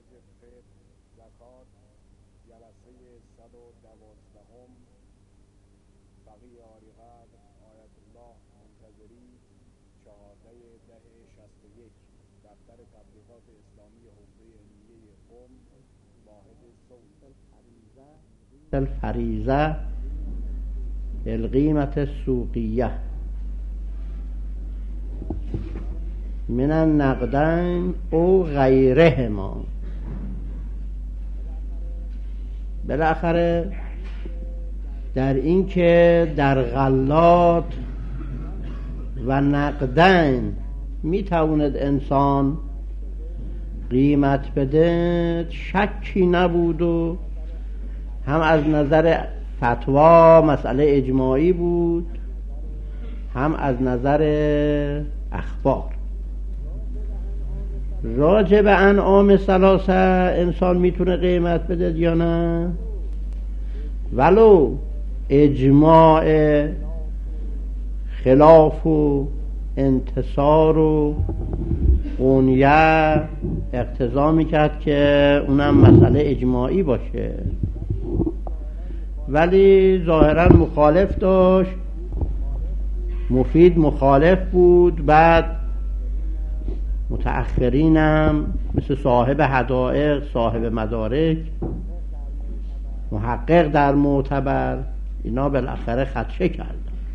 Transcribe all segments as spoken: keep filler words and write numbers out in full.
فقه زکات جلسه صد و دوازدهم. فقیه عالیقدر آیت الله منتظری، چهارده ده شصت و یک، دفتر تبلیغات اسلامی حوزه علمیه قم، واحد صوت. الفریضه القیمت السوقیه من النقدین او غیرهما. بالاخره در این که در غلات و نقدین میتواند انسان قیمت بده شکی نبود و هم از نظر فتوا مسئله اجماعی بود، هم از نظر اخبار. راجع به انعام ثلاثه انسان میتونه قیمت بده یا نه؟ ولو اجماع خلاف و انتصار و قونیه اقتضا میکرد که اونم مسئله اجماعی باشه، ولی ظاهرا مخالف داشت. مفید مخالف بود. بعد متأخرینم مثل صاحب حدائق، صاحب مدارک، محقق در معتبر، اینا بالاخره خدشه کردن.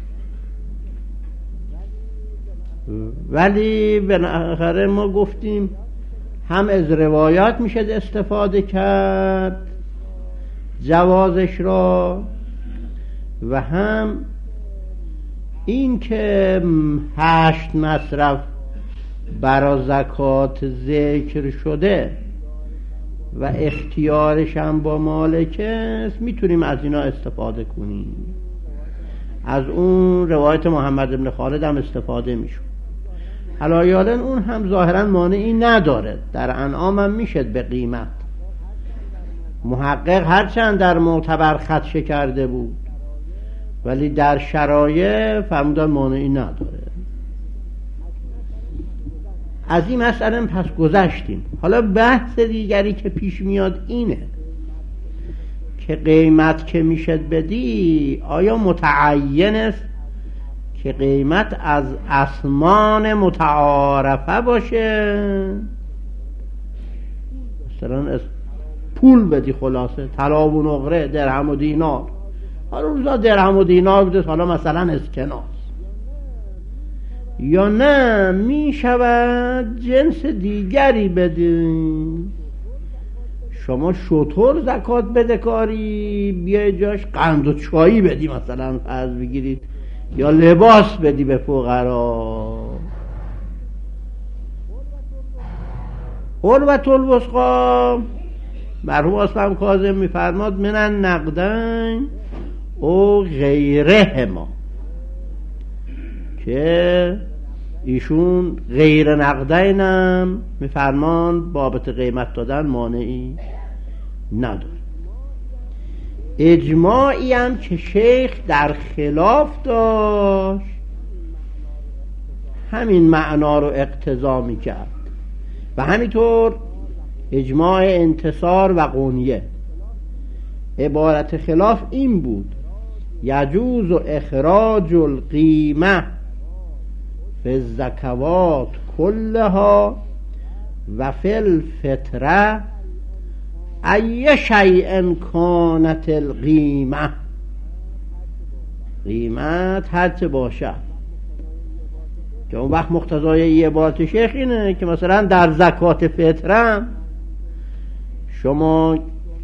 ولی بالاخره ما گفتیم هم از روایات میشه استفاده کرد جوازش را، و هم این که هشت مصرف برا زکات ذکر شده و اختیارش هم با مالک است، میتونیم از اینا استفاده کنیم. از اون روایت محمد بن خالد هم استفاده میشون. علایالن اون هم ظاهرا مانعی نداره، در انعام هم میشد به قیمت. محقق هرچند در معتبر خدشه کرده بود، ولی در شرایع فرمودن مانعی نداره. از این مسئله پس گذشتیم. حالا بحث دیگری که پیش میاد اینه که قیمت که میشد بدی آیا متعین است که قیمت از اسمان متعارفه باشه؟ مثلا پول بدی، خلاصه طلا و نقره، درهم و دینار. حالا روزا درهم و دینار بده، حالا مثلا اسکناس. یا نه می شود جنس دیگری بدین. شما شتر زکات بده کاری، بیای جاش قند و چایی بدی، مثلا فرض بگیرید، یا لباس بدی به فقرا. عروة الوثقی مرحوم اسلام کاظم میفرماد من النقدین او غیرهما، که ایشون غیر نقدینم میفرمان بابت قیمت دادن مانعی نداره. اجماعی هم که شیخ در خلاف داشت همین معنا رو اقتضا میکرد، و همینطور اجماع انتصار و قونیه. عبارت خلاف این بود: یجوز و اخراج القیمه فی الزکوات کلها و فی الفطره ای شیء کانت القیمه. قیمت هرچه باشد، که اون وقت مقتضای یه عبارت شیخ اینه که مثلا در زکات فطره شما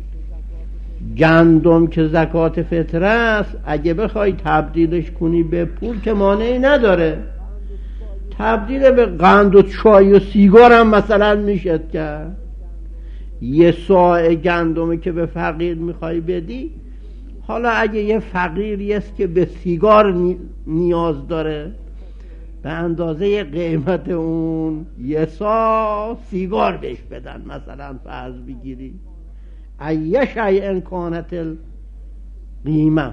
گندم که زکات فطره است اگه بخوای تبدیلش کنی به پول که مانعی نداره. تبدیل به قند و چای و سیگار هم مثلا میشد کرد. یه صاع گندمی که به فقیر میخوای بدی، حالا اگه یه فقیری است که به سیگار نیاز داره، به اندازه قیمت اون یه صاع سیگار بهش بدن، مثلا فرض بگیری ای شیء کانت القیمه.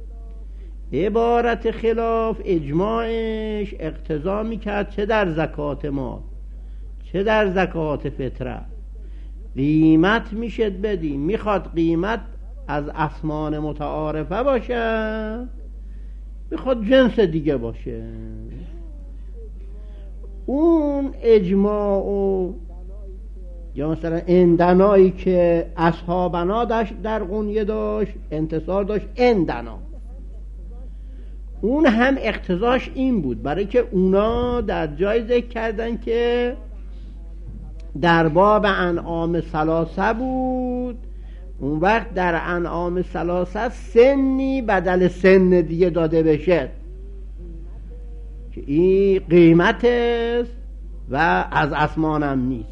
عبارت خلاف اجماعش اقتضا میکرد چه در زکات مال چه در زکات فطره قیمت میشه بدی. میخواد قیمت از اسمان متعارفه باشه، میخواد جنس دیگه باشه. اون اجماع و یا مثلا اندنایی که اصحابنا داشت در قنیه داشت، انتصار داشت اندنا، اون هم اقتضاش این بود، برای که اونا در جای ذکر کردن که در باب انعام ثلاثه بود، اون وقت در انعام ثلاثه سنی بدل سن دیگه داده بشه که این قیمت است و از اسمانم نیست.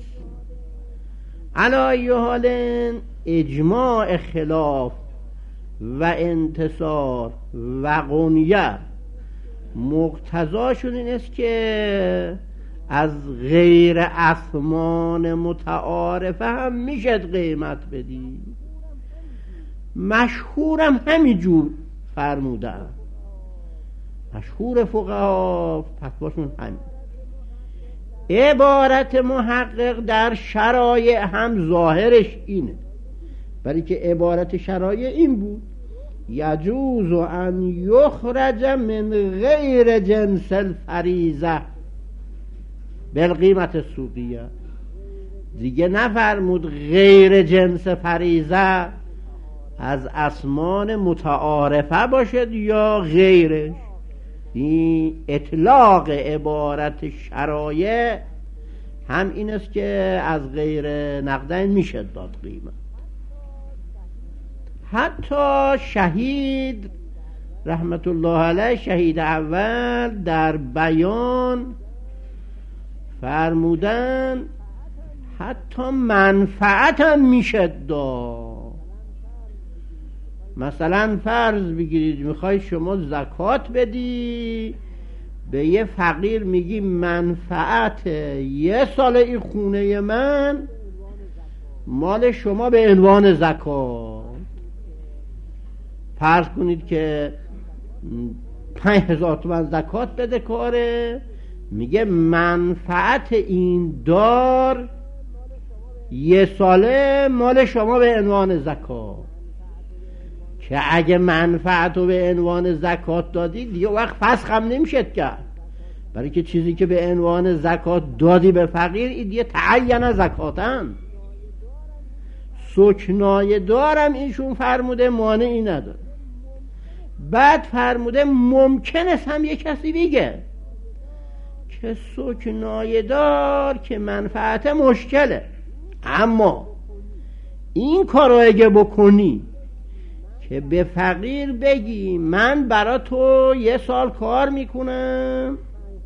علی حال اجماع خلاف و انتصار و قنیه مقتضاشون این است که از غیر اسمان متعارفه هم میشه قیمت بدی. مشهورم همینجور فرمودن، مشهور فقها فتواشون همین. عبارت محقق در شرایع هم ظاهرش اینه، برای که عبارت شرایع این بود یجوز ان یخرج من غیر جنس الفریضه بالقیمت سوقیه. دیگه نفرمود غیر جنس فریضه از اسمان متعارفه باشد یا غیرش. این اطلاق عبارت شرایع هم این است که از غیر نقدین میشه داد قیمت. حتی شهید رحمت الله علیه، شهید اول، در بیان فرمودن حتی منفعت هم میشه داد. مثلا فرض بگیرید میخوای شما زکات بدی، به یه فقیر میگی منفعت یه سال این خونه من مال شما به عنوان زکات. فرض کنید که پنج هزار تومان زکات بده کاره، میگه منفعت این دار یه ساله مال شما به عنوان زکات. که اگه منفعت رو به عنوان زکات دادی دیگه وقت فسخ هم نمیشد کرد، برای که چیزی که به عنوان زکات دادی به فقیر این دیگه تعین زکاتن. سکنای دارم ایشون فرموده مانعی نداره. بعد فرموده ممکن است هم یک کسی بگه که سکنای دار که منفعت مشکله، اما این کار رو اگه بکنی که به فقیر بگی من برا تو یه سال کار میکنم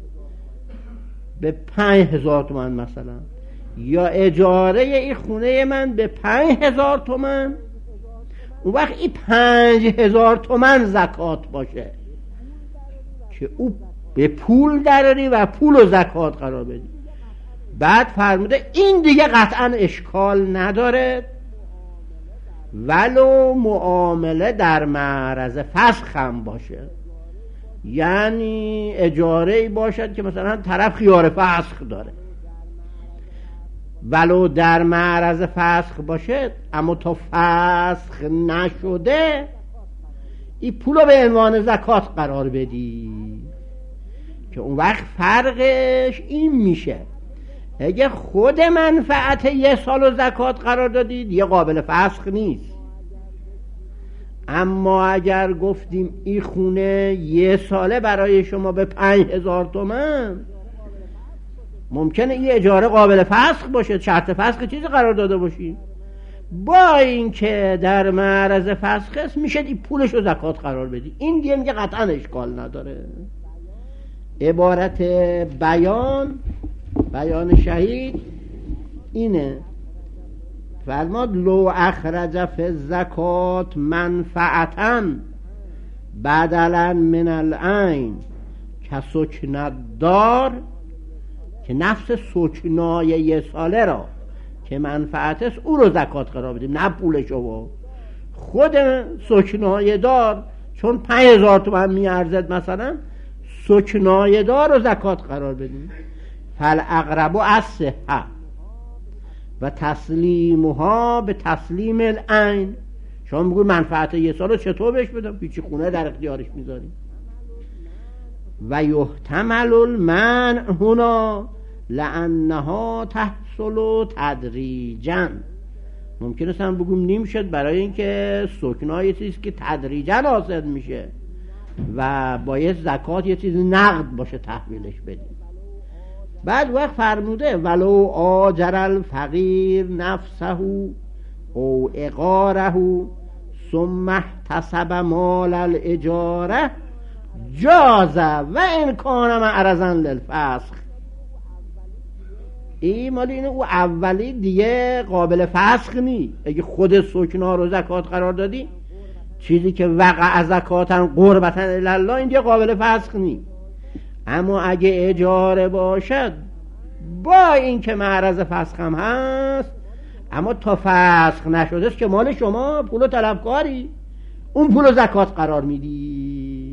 به پنج هزار تومن مثلا، یا اجاره این خونه من به پنج هزار تومن، اون وقت این پنج هزار تومن زکات باشه که او به پول دراری و پول و زکات قرار بدی. بعد فرموده این دیگه قطعا اشکال نداره ولو معامله در معرض فسخ هم باشه، یعنی اجاره باشد که مثلا طرف خیار فسخ داره، ولو در معرض فسخ باشه اما تا فسخ نشده این پولو به عنوان زکات قرار بدی، که اون وقت فرقش این میشه اگه خود منفعت یه سال زکات قرار دادید یه قابل فسخ نیست. اما اگر گفتیم این خونه یه ساله برای شما به پنج هزار تومن، ممکنه این اجاره قابل فسخ باشه، شرط فسخ چیزی قرار داده باشی، با اینکه در معرض فسخ است میشه این پولش رو زکات قرار بدی. این دیگه میگه قطعا اشکال نداره. عبارت بیان بیان شهید اینه، فرماد لو اخرج فی الزکات منفعتا بدلا من العین که سکن دار، که نفس سکنای یه ساله را که منفعت است او رو زکات قرار بدیم، نه پولشو. خود سکنای دار چون پنج هزار تومن میارزد مثلا، سکنای دار رو زکات قرار بدیم. فالاقرب الصحه، و تسلیمها به تسلیم العین. شما میگوی منفعت یه سال رو چطور بهش بدم؟ هیچی، خونه در اختیارش میذاریم. و یحتمل المنع هنا لانها تحصل تدریجا. ممکنه مثلا بگم نیم شد برای اینکه سکنا یه چیزی که تدریجا حاصل میشه و باید زکات یه چیز نقد باشه تحویلش بدیم. بعد وقت فرموده ولو آجر الفقیر نفسه او اقاره ثم احتسب مال الاجاره جاز و ان کان معرضا للفسخ. این مال اینه او اولی دیگه قابل فسخ نی. اگه خود سکنا رو زکات قرار دادی، چیزی که وقع زکاتن قربتن الله، این دیگه قابل فسخ نی. اما اگه اجاره باشد با این که معرض فسخ هم هست، اما تا فسخ نشده است که مال شما، پول طلبکاری، اون پول زکات قرار میدی.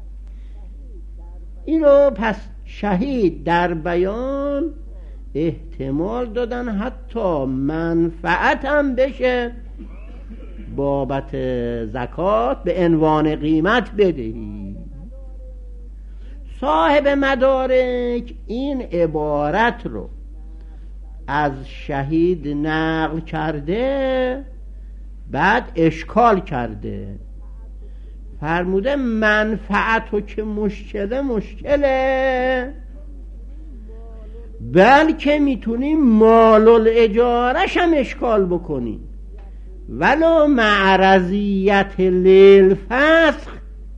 اینو پس شهید در بیان احتمال دادن حتی منفعت هم بشه بابت زکات به عنوان قیمت بدهی. صاحب مدارک این عبارت رو از شهید نقل کرده، بعد اشکال کرده، فرموده منفعتو که مشکله مشکله، بلکه میتونیم مال الاجارش هم اشکال بکنیم، ولو معرضیت للفسخ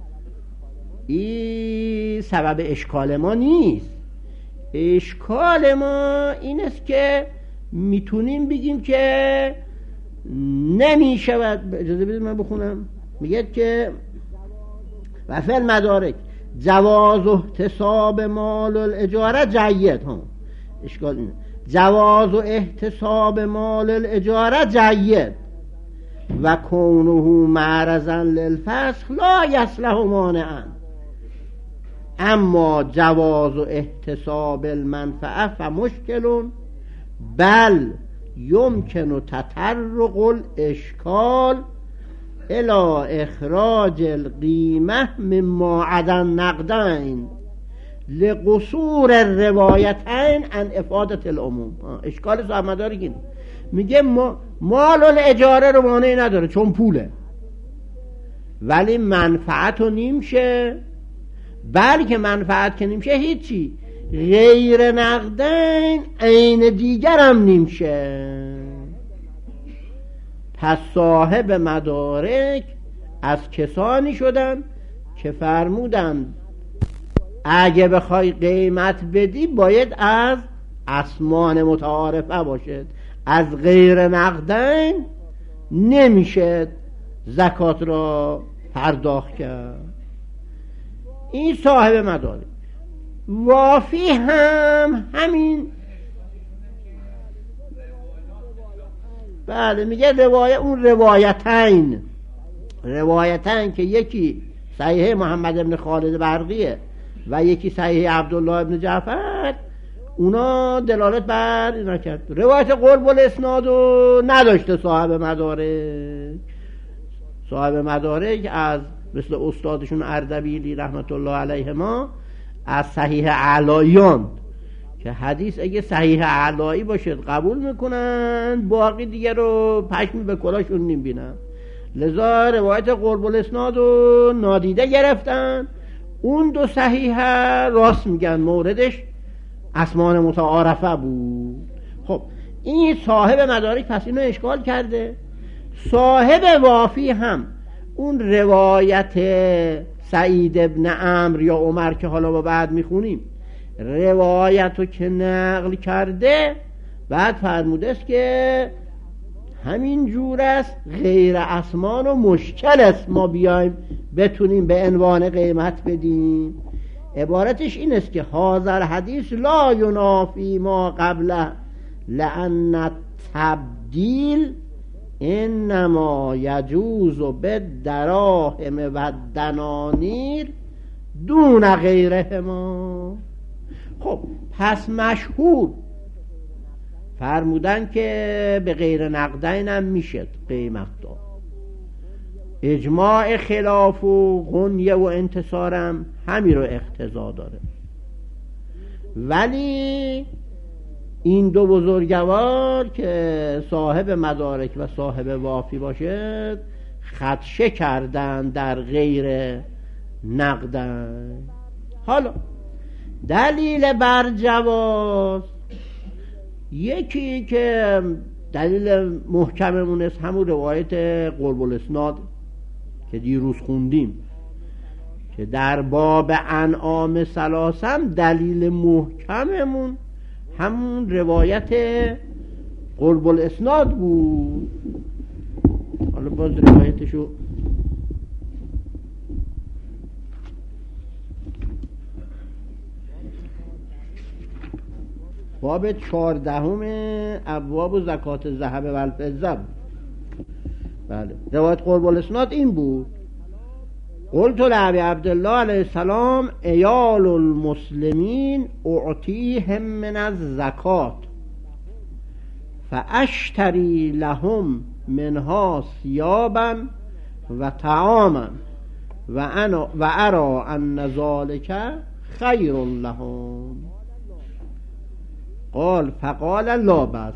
این سبب اشکال ما نیست. اشکال ما این است که میتونیم بگیم که نمیشود. اجازه بدید من بخونم. میگه که و فی المدارک جواز احتساب مال الاجاره جید. ها اشکال اینه، جواز احتساب مال الاجاره جید و کونه معرضا للفسخ لا یصلح مانعا، اما جواز احتساب المنفعه فمشکل بل یمکن تطرق الاشکال الى اخراج القیمه مما عدا نقدین لقصور الروایتین عن افادت العموم. اشکال صاحب مدارک این میگه مال الاجاره رو مانعی نداره چون پوله، ولی منفعت رو نیمشه، بلکه منفعت که نیمشه هیچی، غیر نقدین عین دیگر هم نیمشه. پس صاحب مدارک از کسانی شدن که فرمودن اگه بخوای قیمت بدی باید از اسمان متعارفه باشد، از غیر نقدین نمیشه زکات را پرداخت کرد. این صاحب مدارک. وافی هم همین. بله میگه روایت، اون روایتین روایتین که یکی صحیح محمد ابن خالد برقیه و یکی صحیح عبدالله ابن جعفر، اونا دلالت بر اینا کرد. روایت قرب الاسناد رو نداشته صاحب مدارک. صاحب مدارک از مثل استادشون اردبیلی رحمت الله علیه ما از صحیح علایان که حدیث اگه صحیح علایی باشد قبول میکنن، باقی دیگه رو پشمی به کلاشون نمیبینن. لذا روایت قرب الاسناد رو نادیده گرفتن. اون دو صحیح راست میگن، موردش اسمان متعارفه بود. خب این صاحب مدارک پس اینو اشکال کرده. صاحب وافی هم اون روایت سعید ابن عمرو یا عمر که حالا با بعد میخونیم، روایت رو که نقل کرده، بعد فرموده است که همین جور است، غیر اسمان و مشکل است ما بیایم بتونیم به عنوان قیمت بدیم. عبارتش این است که هذا حدیث لا ینافی ما قبله لأن تبدیل انما یجوز بالدراهم و دنانیر دون غیرهما. خب پس مشهور فرمودن که به غیر نقدین هم میشد قیمت داد. اجماع خلاف و غنیه و انتصارم همین رو اقتضا داره. ولی این دو بزرگوار که صاحب مدارک و صاحب وافی باشد خدشه کردن در غیر نقدن. حالا دلیل بر جواز، یکی که دلیل محکممون است همون روایت قرب الاسناد که دیروز خوندیم که در باب انعام ثلاثم دلیل محکممون همون روایت قرب الاسناد بود. حالا باز روایتشو باب چهاردهم ابواب زکات الذهب و الفضه. بله روایت قرب الاسناد این بود: قلت لابی عبدالله علیه السلام ایال المسلمین اعطیهم من الزکات فاشتری لهم منها ثيابا و طعاما و انا و ارى ان ذلك خیر لهم. قال فقال لا بأس.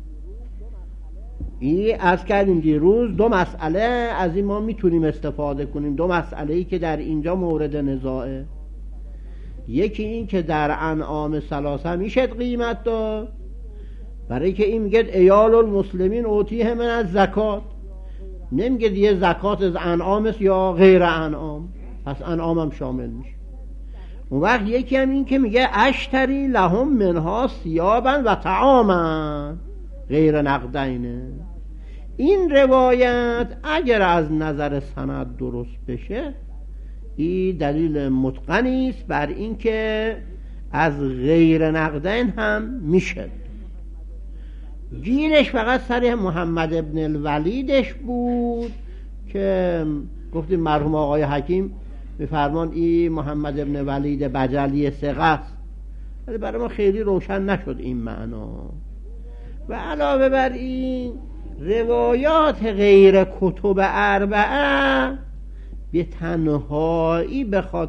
این از کردیم دیروز دو مسئله از این ما میتونیم استفاده کنیم، دو مسئله ای که در اینجا مورد نزاعه. یکی این که در انعام ثلاثه میشد قیمت داد، برای که این میگه ایال المسلمین اوتیه من از زکات، نمیگه یه زکات از انعام است یا غیر انعام، پس انعام هم شامل میشه. اون وقت یکی هم این که میگه اشتری لهم منها ثيابا و طعاما غیر نقدینه. این روایت اگر از نظر سند درست بشه این دلیل متقنی است بر این که از غیر نقدین هم میشه. گیرش فقط سر محمد ابن الولیدش بود که گفتیم مرحوم آقای حکیم بفرمان این محمد ابن ولید بجلی ثقه است، ولی برای ما خیلی روشن نشد این معنا. و علاوه بر این روایات غیر کتب اربعه به تنهایی بخواد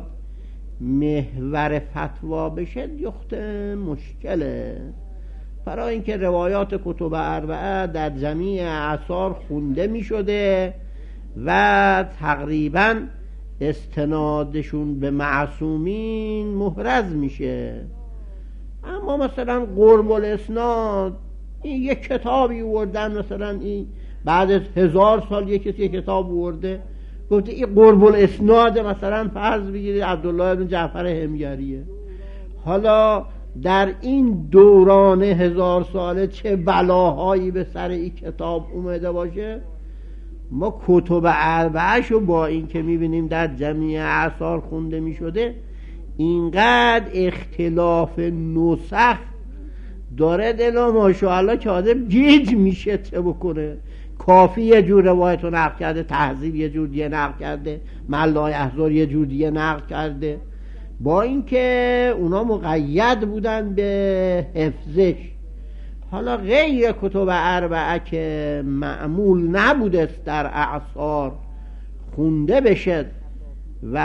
محور فتوا بشه یخت مشکله، برای اینکه روایات کتب اربعه در جمیع اعصار خونده می شده و تقریبا استنادشون به معصومین محرز میشه. اما مثلا قرب الاسناد این یک کتابی وردن، مثلا این بعد از هزار سال یک کسی کتاب ورده گفته این قرب الاسناد، مثلا فرض بگیرید عبدالله ابن جعفر حمگریه. حالا در این دوران هزار ساله چه بلاهایی به سر این کتاب اومده باشه. ما کتب اربعه‌شو با این که میبینیم در جمیع اعصار خونده میشده اینقدر اختلاف نسخ داره دلا ماشاءالله که آدم گیج میشه چه بکنه. کافی یه جور روایتو نقل کرده، تهذیب یه جور دیگه نقل کرده، ملای احزار یه جور دیگه نقل کرده، با اینکه اونا مقید بودن به حفظش. حالا غیر کتب اربعه که معمول نبوده در اعصار خونده بشه و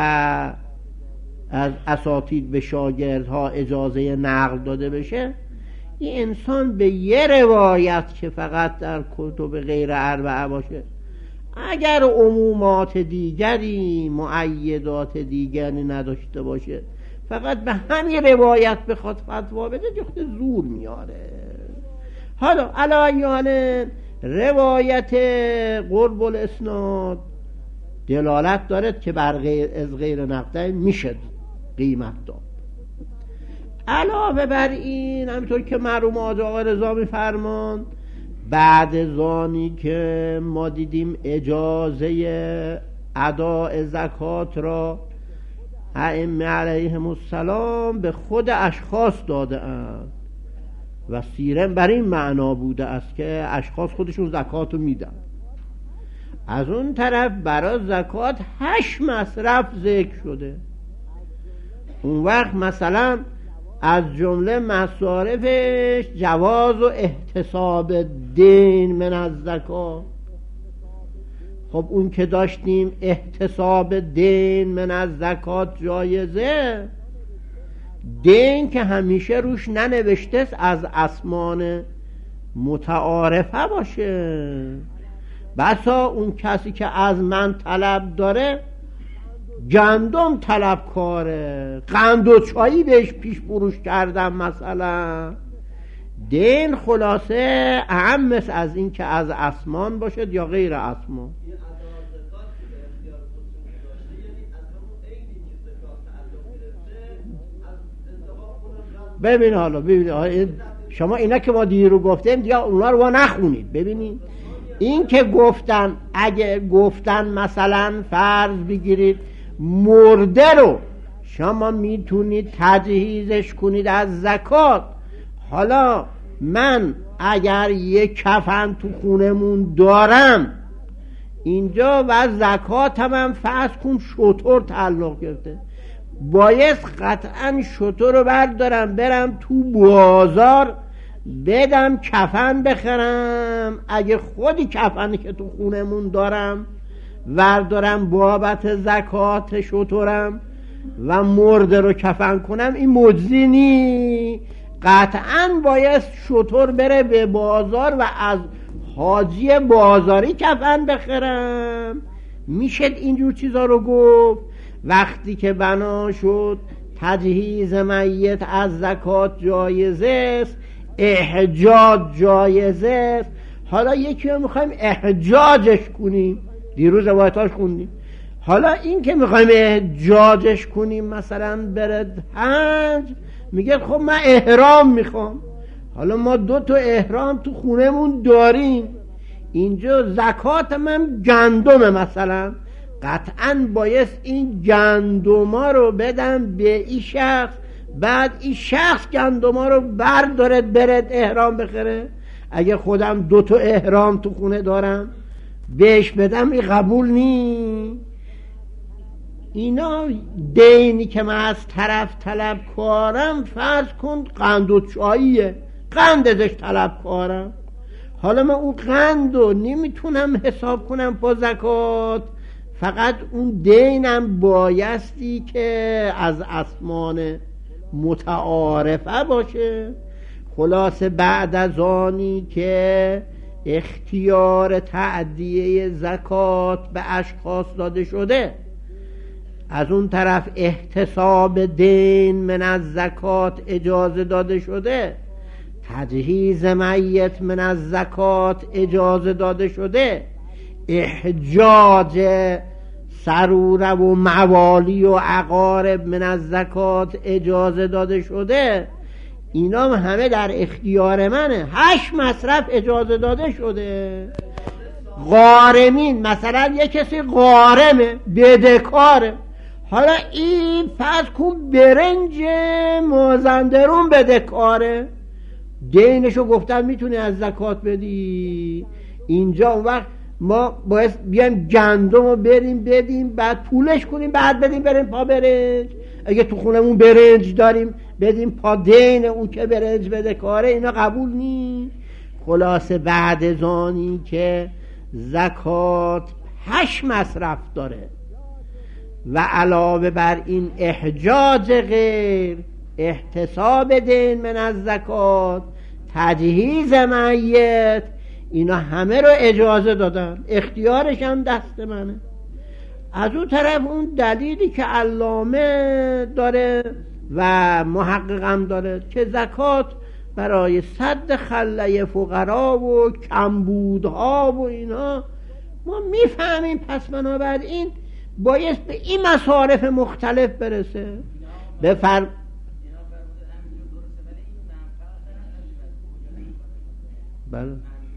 از اساتید به شاگردها اجازه نقل داده بشه، این انسان به یه روایت که فقط در کتب غیر اربعه باشه اگر عمومات دیگری معیدات دیگری نداشته باشه فقط به همین روایت بخواد فتوا بده جخت زور میاره. حالا علایان روایت قرب الاسناد دلالت دارد که بر غیر از غیر نقدین میشه قیمت داد. علاوه بر این همینطور که مرحوم آقا رضا میفرماند بعد از آنی که ما دیدیم اجازه اداء زکات را ائمه علیهم السلام به خود اشخاص داده اند و سیره بر این معنا بوده است که اشخاص خودشون زکات رو میدن. از اون طرف برای زکات هشت مصرف ذکر شده. اون وقت مثلا از جمله مصارفش جواز و احتساب دین من از زکات. خب اون که داشتیم احتساب دین من از زکات جایزه، دین که همیشه روش ننوشته از اسمان متعارفه باشه. بسا اون کسی که از من طلب داره گندم طلب کاره، قند و چایی بهش پیش فروش کردم مثلا. دین خلاصه اهم از این که از اسمان باشد یا غیر اسمان. ببین حالا ببین شما اینا که ما دیرو گفتیم دیگه اونا رو نخونید. ببینید این که گفتن، اگه گفتن مثلا فرض بگیرید مرده رو شما میتونید تجهیزش کنید از زکات. حالا من اگر یک کفن تو خونمون دارم اینجا و زکاتم هم فرض کن شتر تعلق گرفته، باید قطعا شتر رو بردارم برم تو بازار بدم کفن بخرم. اگه خودی کفنی که تو خونمون دارم وردارم بابت زکات شترم و مرده رو کفن کنم، این مجزی نی. قطعا باید شتر بره به بازار و از حاجی بازاری کفن بخرم. میشه اینجور چیزا رو گفت. وقتی که بنا شد تجهیز میت از زکات جایزه است، احجاج جایزه است. حالا یکی رو میخوایم احجاجش کنیم، دیروز روایتاش خوندیم. حالا این که میخوایم احجاجش کنیم مثلا برد حج، میگه خب من احرام میخوام. حالا ما دو تا احرام تو خونمون داریم، اینجا زکات من گندمه مثلا، قطعا باید این گندما رو بدم به این شخص، بعد این شخص گندما رو برداره برد احرام بخره. اگه خودم دو تا احرام تو خونه دارم بهش بدم، این قبول نی. اینا دینی که من از طرف طلب کارم، فرض کن قند و چاییه، قند ازش طلب کارم. حالا من اون قند رو نمیتونم حساب کنم با زکات، فقط اون دینم بایستی که از اسمان متعارفه باشه. خلاصه بعد از آنی که اختیار تأدیه زکات به اشخاص داده شده، از اون طرف احتساب دین من از زکات اجازه داده شده، تجهیز میت من از زکات اجازه داده شده، احجاج سروره و موالی و عقارب من از زکات اجازه داده شده، اینا همه در اختیار منه. هشت مصرف اجازه داده شده. غارمین مثلا یک کسی غارمه، بدهکاره، حالا این فرض کن برنج مازندرون بدهکاره، دینشو گفتن میتونی از زکات بدی. اینجا اون وقت ما باید بیایم گندم رو بریم بدیم، بعد پولش کنیم، بعد بدیم بریم پا برنج. اگه تو خونمون برنج داریم بدیم پا دین اون که برنج بده کاره، اینا قبول نی. خلاصه بعد از آنی که زکات هشت مصرف داره و علاوه بر این احجاج غیر، احتساب دین من از زکات، تجهیز میت، اینا همه رو اجازه دادن، اختیارش هم دست منه. از اون طرف اون دلیلی که علامه داره و محقق هم داره که زکات برای سد خله فقرا و کمبودها و اینا ما میفهمیم، پس بنابراین باید به این مصارف مختلف برسه. بفرم بله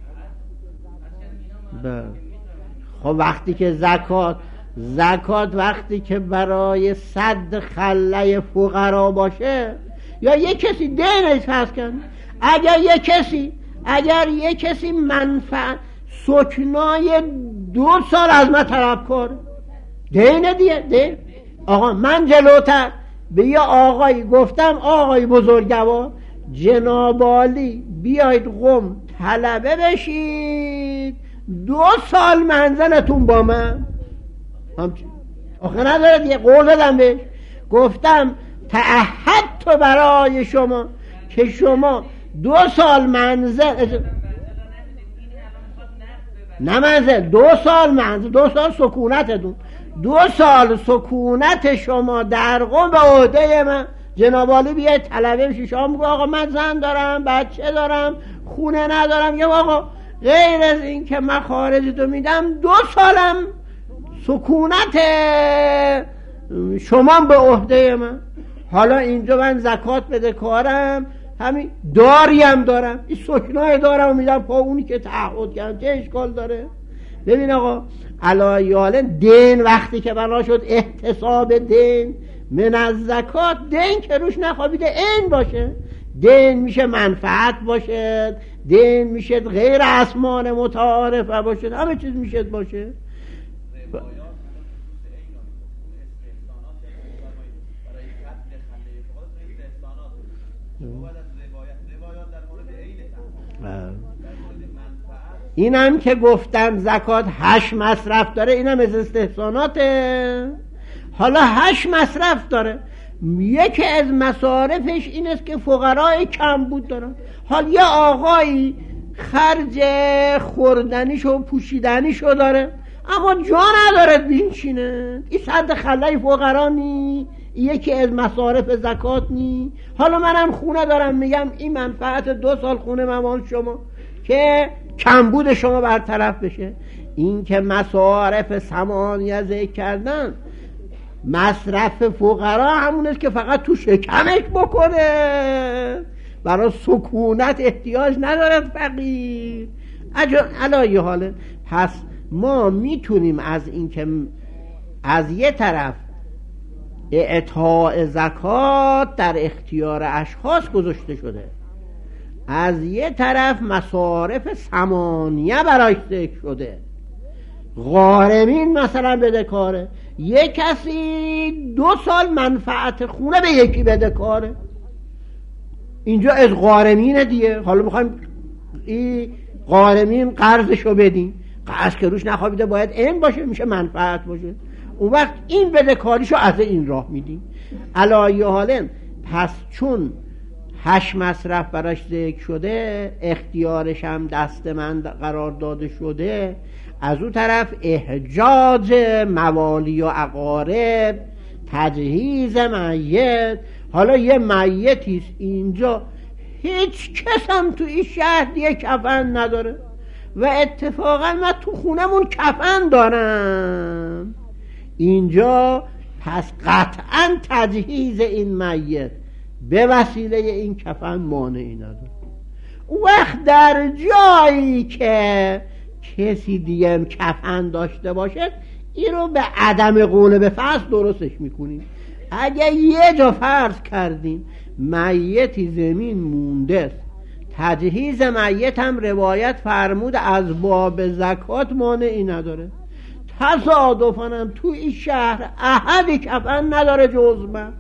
بله. خب وقتی که زکات زکات وقتی که برای سد خله فقرا باشه، یا یک کسی دینش هست کن، اگر یک کسی اگر یک کسی منفعت سکنای دو سال از من طلب کنه، دینه دیگه دین. آقا من جلوتر به یه آقایی گفتم آقای بزرگوار جناب عالی بیاید قم طلبه بشید دو سال منزلتون با من همچه آخه نداره دیگه قول دادم بهش گفتم تعهد تو برای شما که شما دو سال منزل نه منزل دو سال منزل دو سال سکونتتون دو سال سکونت شما در قم به عهده من جناب عالی بیاید طلبه بشید شما میگه آقا من زن دارم بچه دارم خونه ندارم یا آقا غیر از این که من خارجی تو میدم دو سالم سکونت شما به عهده من حالا اینجا من زکات بده کارم همین داریم دارم این سکنای دارم و میدم پا اونی که تعهد کردم چه اشکال داره ببین آقا علایال دین وقتی که بنا شد احتساب دین من از زکات دین که روش نخوابیده این باشه دین میشه منفعت باشه دین میشه غیر اسمان متعارفه باشه همه چیز میشه باشه اینم که گفتم زکات هشت مصرف داره اینم از استحساناته حالا هشت مصرف داره یکی از مصارفش این است که فقرای کم بود دارن حال یه آقایی خرج خوردنیشو و پوشیدنیشو داره اما جا نداره بینشینه این صد خلای فقرا نی یکی از مصارف زکات نی حالا منم خونه دارم میگم این منفعت دو سال خونه ممان شما که کمبود شما برطرف بشه این که مصارف ثمانیه ذکر کردن مصرف فقرا همونه که فقط تو شکمش بکنه برای سکونت احتیاج ندارد فقیر علایه حاله پس ما میتونیم از این که از یه طرف اعطاء زکات در اختیار اشخاص گذاشته شده از یه طرف مصارف ثمانیه براش ذکر شده غارمین مثلا بده کاره یه کسی دو سال منفعت خونه به یکی بده کاره اینجا از غارمینه دیگه حالا میخوایم این غارمین قرضشو بدیم قرض که روش نخوابیده باید این باشه میشه منفعت باشه اون وقت این بده کاریشو از این راه میدیم علایه حالن پس چون هشت مصرف براش ذکر شده اختیارش هم دست من قرار داده شده از اون طرف احجاج موالی و اقارب تجهیز میت حالا یه میتیست اینجا هیچ کس هم تو این شهر دیگه کفن نداره و اتفاقا من تو خونمون کفن دارم اینجا پس قطعا تجهیز این میت به وسیله این کفن مانعی نداره وقت در جایی که کسی دیگه هم کفن داشته باشه این رو به عدم قول به فصل درستش میکنیم اگه یه جا فرض کردیم میتی زمین مونده تجهیز میت هم روایت فرمود از باب زکات مانعی نداره تصادفاً هم تو این شهر احدی کفن نداره جز من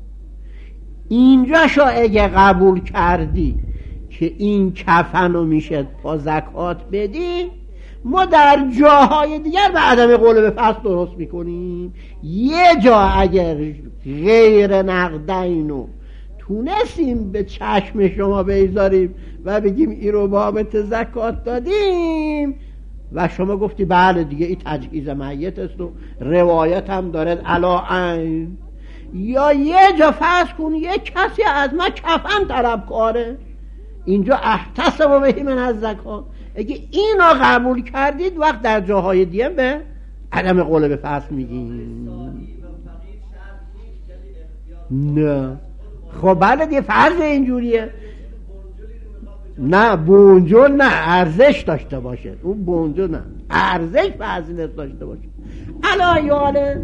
اینجا شا اگه قبول کردی که این کفن رو میشه با زکات بدی ما در جاهای دیگر به عدم قول به فصل درست میکنیم یه جا اگر غیر نقدینو تونستیم به چشم شما بیزاریم و بگیم این رو بابت زکات دادیم و شما گفتی بله دیگه این تجهیز میت است و روایت هم دارد علا عین یا یه جا فرض کن یه کسی از ما کفن طلب کاره اینجا احتسب بهی من از زکات اگه اینو قبول کردید وقت در جاهای دیگه به عدم قول به فصل میگیم نه خب بله دیگه فرض اینجوریه نه بونجل نه ارزش داشته باشه اون بونجل نه ارزش فضیلت داشته باشه الان یاله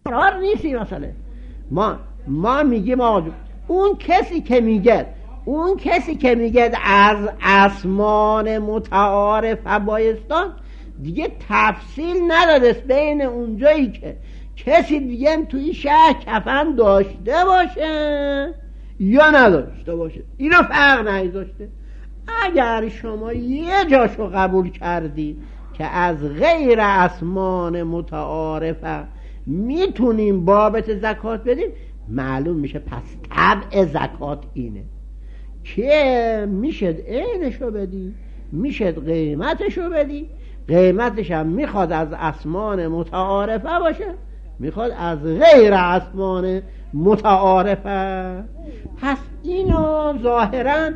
قرار نیستی مسئله. ما ما میگیم آقا اون کسی که میگه اون کسی که میگه از اسمان متعارف بایستان دیگه تفصیل ندادست بین اونجایی که کسی دیگه توی شهر کفن داشته باشه یا نداشته باشه، اینو فرق نگذاشته. اگر شما یه جاشو قبول کردی که از غیر اسمان متعارفه میتونیم بابت زکات بدیم، معلوم میشه پس طبع زکات اینه که میشد عینشو بدی، میشد قیمتشو بدی. قیمتش هم میخواد از اسمان متعارفه باشه، میخواد از غیر اسمان متعارفه. پس اینو ظاهرا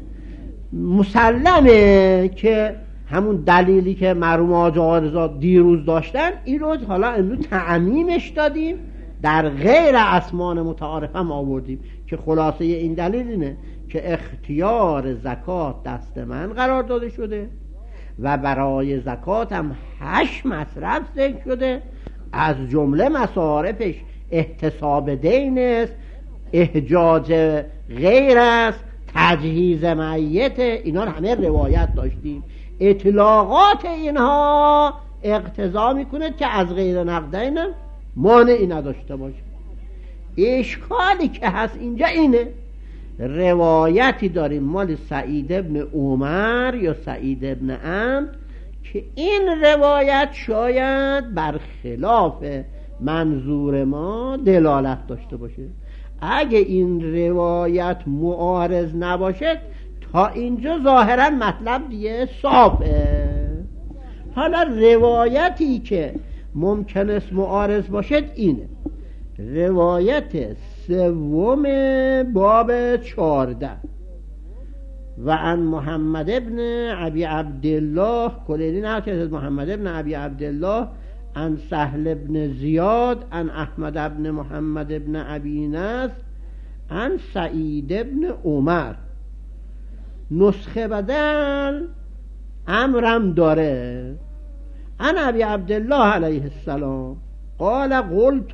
مسلمه که همون دلیلی که مرحوم حاج آقا رضا دیروز داشتن این رو حالا امروز تعمیمش دادیم، در غیر اسمان متعارفه هم آوردیم که خلاصه این دلیل اینه که اختیار زکات دست من قرار داده شده و برای زکات هم هشت مصرف ذکر شده. از جمله مصارفش احتساب دین است، احجاج غیر است، تجهیز میت، اینا همه روایت داشتیم. اطلاقات اینها اقتضا میکنه که از غیر نقدین مانعی نداشته باشه. اشکالی که هست اینجا اینه، روایتی داریم مال سعید ابن عمر یا سعید ابن عمرو که این روایت شاید برخلاف منظور ما دلالت داشته باشه. اگه این روایت معارض نباشد تا اینجا ظاهرا مطلب دیگه صافه. حالا روایتی که ممکن است معارض باشد اینه، روایت سوم باب چارده و عن محمد ابن ابی عبدالله کلیدی نکرد محمد ابن ابی عبدالله عن سهل ابن زیاد عن احمد ابن محمد ابن ابی نصر عن سعید ابن عمر. نسخه بدل امرم داره. عن ابی عبدالله علیه السلام قال قلت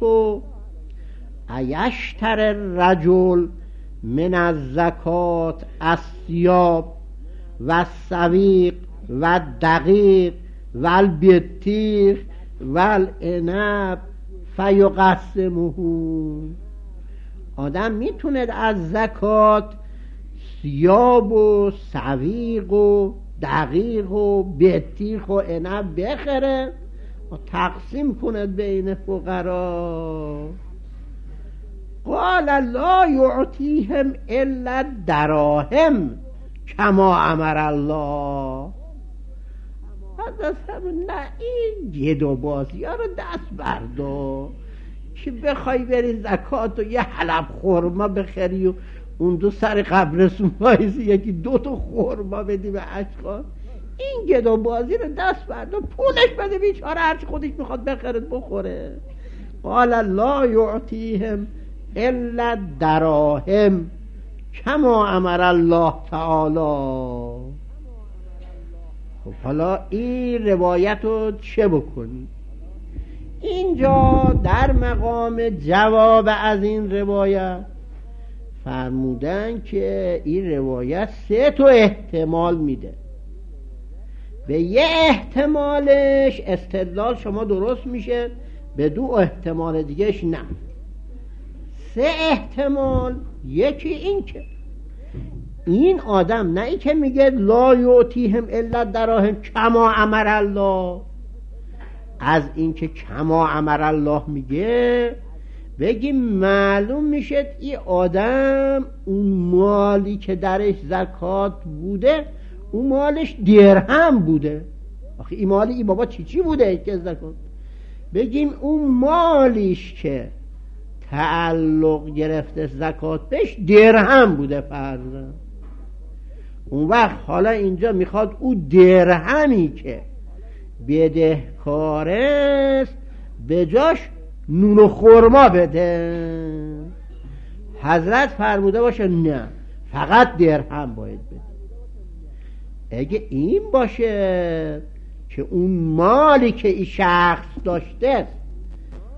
ایشتر الرجل من الزکات الثیاب و السویق و الدقیق و البطیخ و العنب فیقسمه. آدم میتونه از زکات ثیاب و سویق و دقیق و بطیخ و عنب بخره و تقسیم کنه بین فقرا. قال لا یعطیهم الا دراهم کما امر الله. حضرت نه این گد و بازی ها رو دست بردار که بخوای بری زکات و یه حلب خورما بخری و اون دو سر قبرستون بایزی یکی دو تا خورما بدی به اشخاص. این گد و بازی رو دست بردار، پولش بده بیچاره هرچی خودش میخواد بخرد بخوره. قال لا یعطیهم الا دراهم کما امر الله تعالی. خب حالا این روایت رو چه بکنی؟ اینجا در مقام جواب از این روایت فرمودن که این روایت سه تا احتمال میده. به یه احتمالش استدلال شما درست میشه، به دو احتمال دیگهش نه. سه احتمال، یکی این که این آدم نه ای که میگه لا یعطیهم الا دراهم کما امر الله، از این که کما امر الله میگه بگیم معلوم میشه این آدم اون مالی که درش زکات بوده اون مالش درهم بوده. آخه این مالی این بابا چی چی بوده که زکات؟ بگیم اون مالیش که تعلق گرفته زکات بهش درهم بوده فرضاً. اون وقت حالا اینجا میخواد او درهمی که بدهکار است به جاش نون و خرما بده. حضرت فرموده باشه نه فقط درهم باید بده. اگه این باشه که اون مالی که این شخص داشته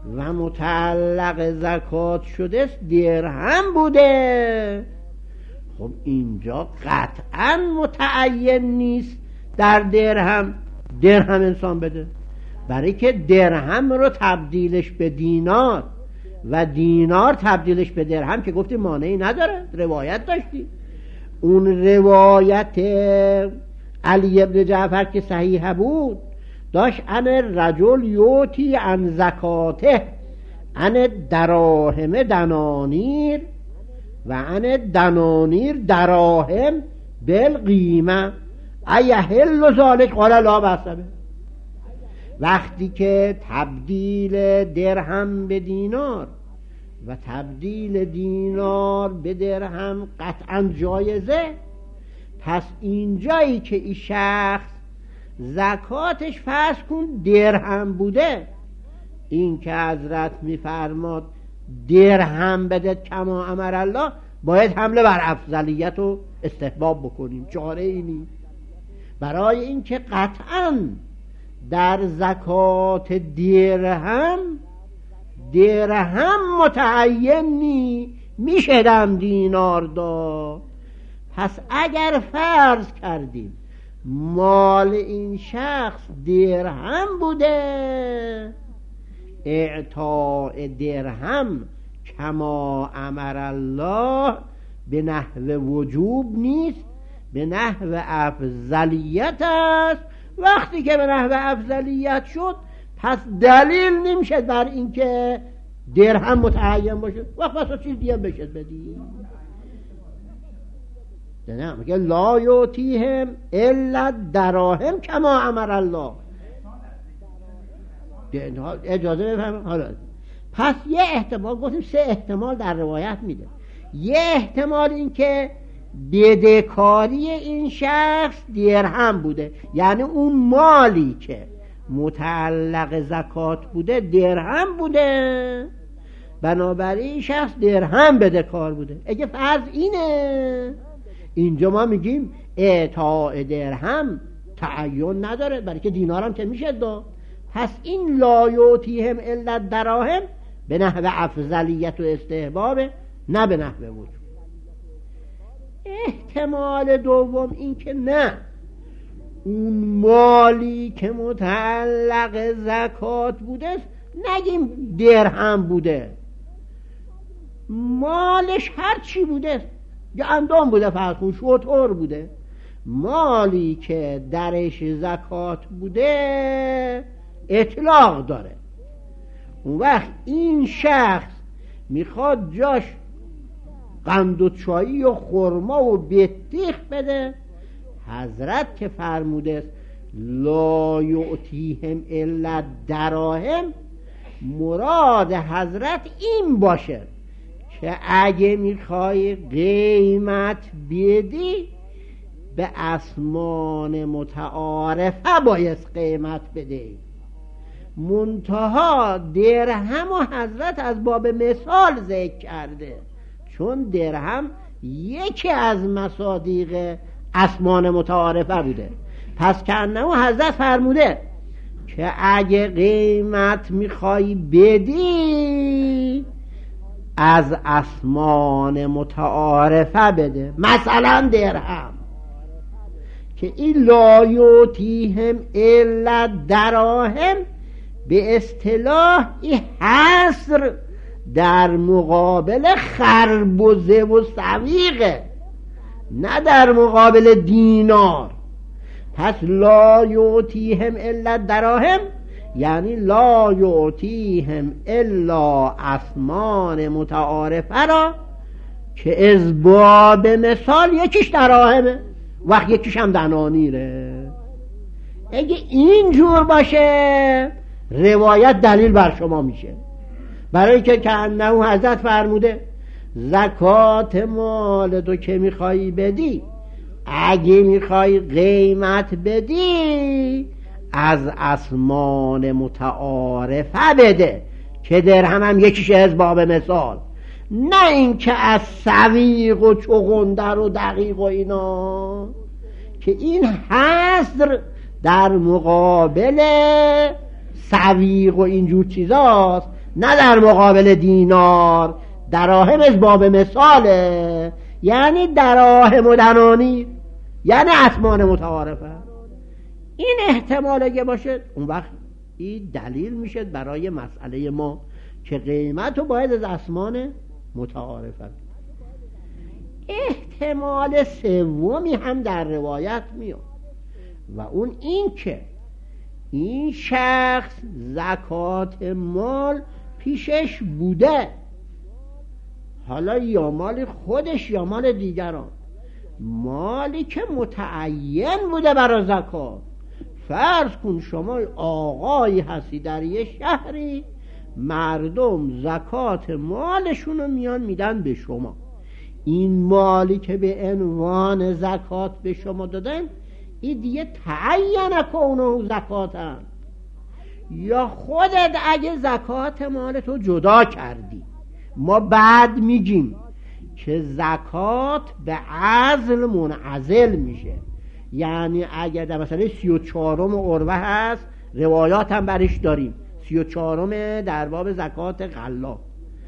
و متعلق زکات شده است درهم بوده. خب اینجا قطعا متعین نیست در درهم درهم انسان بده، برای که درهم رو تبدیلش به دینار و دینار تبدیلش به درهم که گفتی مانعی نداره، روایت داشتی. اون روایت علی ابن جعفر که صحیح بود داشت ان رجل یوتی عن زکاته ان دراهم دنانیر و ان دنانیر دراهم بالقیمه ایحل ذلک قال لا بأس به. وقتی که تبدیل درهم به دینار و تبدیل دینار به درهم قطعا جایزه، پس اینجایی که این شخص زکاتش فرض کن درهم بوده، این که حضرت میفرماد درهم بدید کما امر الله، باید حمله بر افضلیت و استحباب بکنیم، چاره ای نیست. برای اینکه قطعا در زکات درهم درهم متعینی میشدم دینار داد. پس اگر فرض کردیم مال این شخص درهم بوده، اعطاء درهم کما امر الله به نحو وجوب نیست، به نحو افضلیت است. وقتی که به نحو افضلیت شد پس دلیل نمیشه بر اینکه درهم متعین باشه، وقت پس چیز دیگه بشه بدی. نه میگه لا یوتیهم الا دراهم کما امر الله. اجازه بفرمایید. حالا پس یه احتمال گفتیم، سه احتمال در روایت میده. یه احتمال این که بدهکاری این شخص درهم بوده، یعنی اون مالی که متعلق زکات بوده درهم بوده، بنابراین این شخص درهم بدهکار بوده. اگه فرض اینه، اینجا ما میگیم اعطاء درهم تعین نداره، برای که دینار هم که میشه داد. پس این لا یوتیهم الا دراهم به نحو افضلیت و استحبابه، نه به نحو وجوب. احتمال دوم این که نه، اون مالی که متعلق زکات بوده نگیم درهم بوده، مالش هر چی بوده، گندم بوده، فرض کن شتر بوده، مالی که درش زکات بوده اطلاق داره. اون وقت این شخص میخواد جاش قند و چایی و خرما و بطیخ بده، حضرت که فرموده است لا یعطیهم الا دراهم، مراد حضرت این باشه که اگه میخوای قیمت بدی به اسمان متعارفه باید قیمت بده. منتها درهم و حضرت از باب مثال ذکر کرده، چون درهم یکی از مصادیق اسمان متعارفه بوده. پس کنه حضرت فرموده که اگه قیمت میخوای بدی از اسمان متعارفه بده، مثلا درهم، که این لا یوتیهم الا دراهم به اصطلاح این حصر در مقابل خربزه و سویقه، نه در مقابل دینار. پس لا یعطیهم الا دراهم یعنی لا یعطیهم الا اسمان متعارفه را که از باب مثال یکیش دراهمه وقت یکیش هم دنانیره. اگه اینجور باشه روایت دلیل بر شما میشه، برای که کانه حضرت فرموده زکات مال تو که میخوایی بدی، اگه میخوایی قیمت بدی از اسمان متعارفه بده که درهم هم یکیش از باب مثال، نه این که از سویق و چغندر و دقیق و اینا، که این حصر در مقابل سویق و اینجور چیزاست، نه در مقابل دینار. دراهم از باب مثاله، یعنی دراهم و دنانیر، یعنی اسمان متعارفه. این احتمال اگه باشه اون وقت این دلیل میشه برای مسئله ما که قیمت رو باید از اسمان متعارفه. احتمال سومی هم در روایت میاد و اون این که این شخص زکات مال پیشش بوده، حالا یا مال خودش یا مال دیگران، مالی که متعین بوده برای زکات. فرض کن شما آقایی هستی در یه شهری، مردم زکات مالشونو میان میدن به شما. این مالی که به عنوان زکات به شما دادن این دیگه تعین کونه زکاتن، یا خودت اگه زکات مالتو جدا کردی، ما بعد میگیم که زکات به عزل منعزل میشه. یعنی اگر در مثلا سی و چهارم عروه هست، روایات هم برش داریم، سی و چهارم در باب زکات غلا،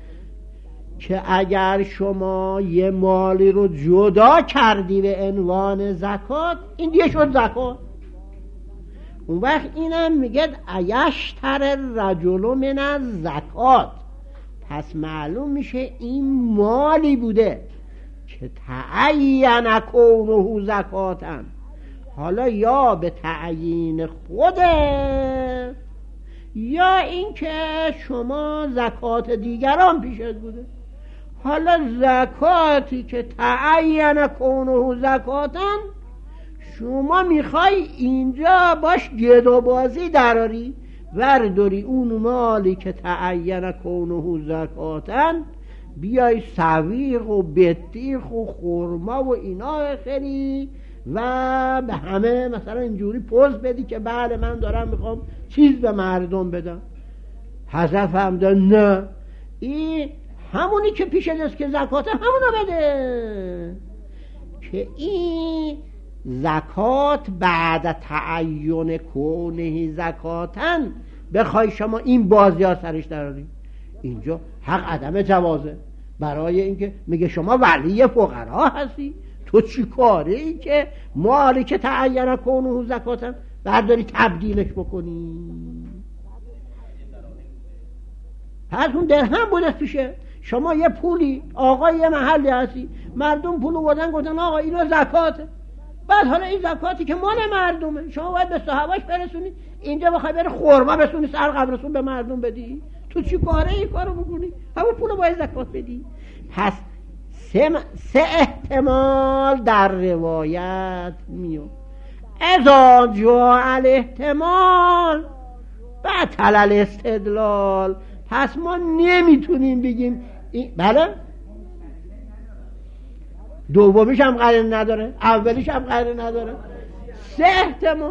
که اگر شما یه مالی رو جدا کردی به عنوان زکات، این دیگه شد زکات. اون وقت اینم میگه ایشتر رجل من از زکات، پس معلوم میشه این مالی بوده که تعین کونه زکاتن، حالا یا به تعیین خوده یا اینکه شما زکات دیگران پیشت بوده. حالا زکاتی که تعین کونه زکاتن، شما میخوای اینجا باش گدو بازی دراری، ورداری اون مالی که تعین کونه زکاتن، بیای سویق و بطیخ و خرما و اینا بخری و به همه مثلا اینجوری پوز بدی که بله من دارم میخوام چیز به مردم بدم. حضرت فرمودن نه، این همونی که پیش دست که زکات همونو بده، که این زکات بعد تعین کونه زکاتن بخوای شما این بازیار سرش دراری، اینجا حق عدم جوازه. برای اینکه میگه شما ولی فقرا هستی، تو چی کاره ای که مالی که تعین کونه زکاتن برداری تبدیلش بکنی؟ پس اون درهم بوده پیشه شما، یه پولی آقا یه محلی هستی، مردم پولو بردن گفتن آقا اینو زکاته، بعد حالا این زکاتی که مال مردمه شما باید به صاحبش برسونی، اینجا بخوای بری خرما بسونی سر قبرستون به مردم بدی، تو چی کاره این کارو بکنی؟ همون پولو باید زکات بدی. پس سه, سه احتمال در روایت میاد. اذا جاء الاحتمال بطل الاستدلال. پس ما نمیتونیم بگیم این بله دومیش هم قرار نداره، اولیش هم قرار نداره، سه احتمال.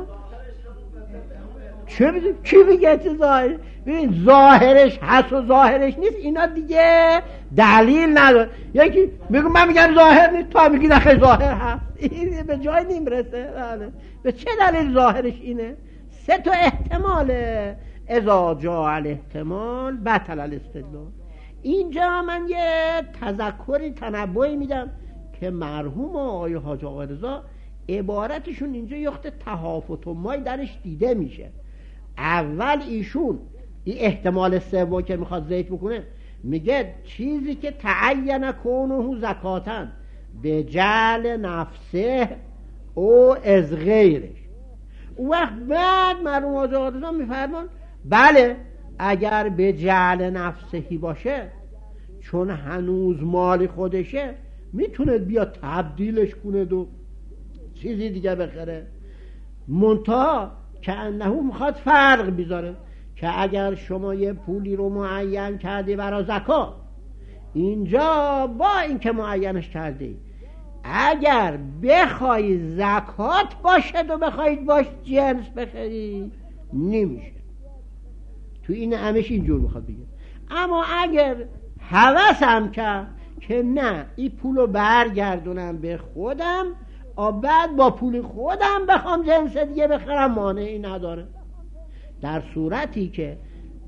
چه میگه؟ کی میگه چه ظاهر؟ ببین ظاهرش هست و ظاهرش نیست، اینا دیگه دلیل نداره. یکی میگه من میگم ظاهر نیست، تا میگی نخیر ظاهر هست، این به جای نمیرسه. به چه دلیل ظاهرش اینه؟ سه تا احتماله. اذا جاء الاحتمال بطل الاستدلال. اینجا من یه تذکری تنبهی میدم که مرحوم آقای حاج آقا رضا عبارتشون اینجا یخت تهافت و مای درش دیده میشه. اول ایشون این احتمال سوم که میخواد ذکر بکنه میگه چیزی که تعین کونه زکاتن به جعل نفسه او از غیرش. اون وقت بعد مرحوم حاج آقا رضا میفرمان بله اگر به جعل نفسهی باشه، چون هنوز مال خودشه، میتونه بیا تبدیلش کنه دو چیزی دیگه بخره. منتها که انه میخواد فرق بیذاره که اگر شما یه پولی رو معین کردی برای زکات، اینجا با اینکه معینش کردی، اگر بخوای زکات باشد و بخواید باش جنس بخری نمیشه. تو این همش اینجور میخواد بگه. اما اگر هوسم کرد که نه این پولو برگردونم به خودم و بعد با پول خودم بخوام جنس دیگه بخرم، مانعی نداره. در صورتی که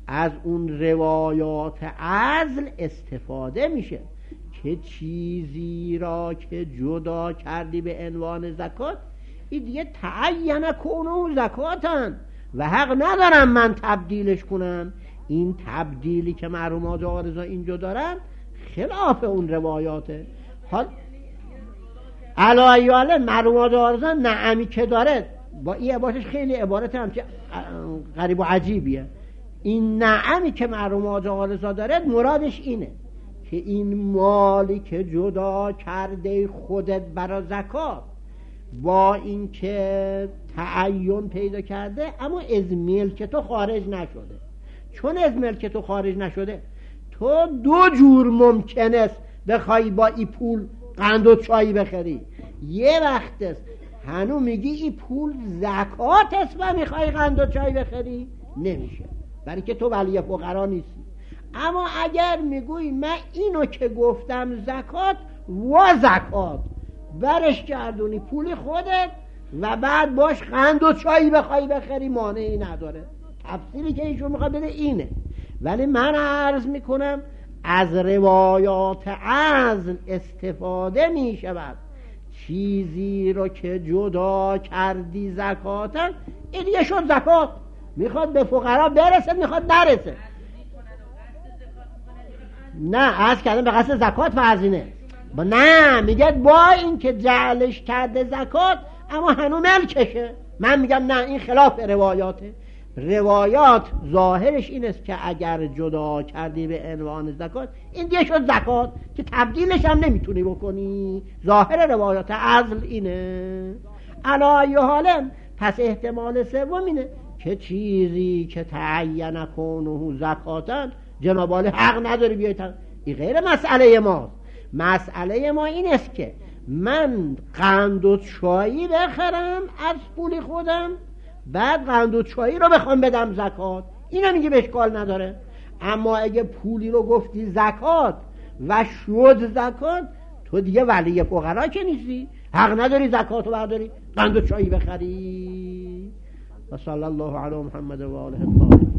از اون روایات عزل استفاده میشه که چیزی را که جدا کردی به عنوان زکات این دیگه تعین کنه زکاتن و حق ندارم من تبدیلش کنم. این تبدیلی که محرومات عارضه اینجا دارن خلاف اون روایاته. حال علایاله محرومات عارضه نعمی که داره با این عبارتش خیلی عبارت هم که غریب و عجیبیه. این نعمی که محرومات عارضه داره مرادش اینه که این مالی که جدا کرده خودت برای زکات با این که تعین پیدا کرده اما از ملک تو خارج نشده، چون از ملک تو خارج نشده تو دو جور ممکن است بخوای با این پول قند و چای بخری. یه وقت است هنو میگی این پول زکات است و میخوای قند و چای بخری، نمیشه برای که تو ولی فقرا نیستی. اما اگر میگوی من اینو که گفتم زکات و زکات برش گردونی پول خودت و بعد باش قند و چایی بخوای بخری مانعی نداره. تفسیری که ایشون میخواد بده اینه. ولی من عرض میکنم از روایات عزل استفاده میشود چیزی رو که جدا کردی زکاتن این یه شد زکات، میخواد به فقرا برسه میخواد نرسه. نه از کردن به قصد زکات فرضینه با نه میگه با این که جعلش کرده زکات اما هنو ملکشه. من میگم نه این خلاف روایاته. روایات ظاهرش این است که اگر جدا کردی به عنوان زکات این دیگه شد زکات که تبدیلش هم نمیتونی بکنی. ظاهر روایات عزل اینه. علایه حالا پس احتمال سوم اینه که چیزی که تعین کنه زکاتن جناب عالی حق نداری بیایید. این غیر مسئله ما. مسئله ما این است که من قند و چایی بخرم از پول خودم بعد قند و چایی رو بخوام بدم زکات، اینو میگه اشکال نداره. اما اگه پولی رو گفتی زکات و شد زکات تو دیگه ولی فقرا که نیستی، حق نداری زکات رو برداری قند و چایی بخری. و صلی الله علی محمد و آله الطاهرین.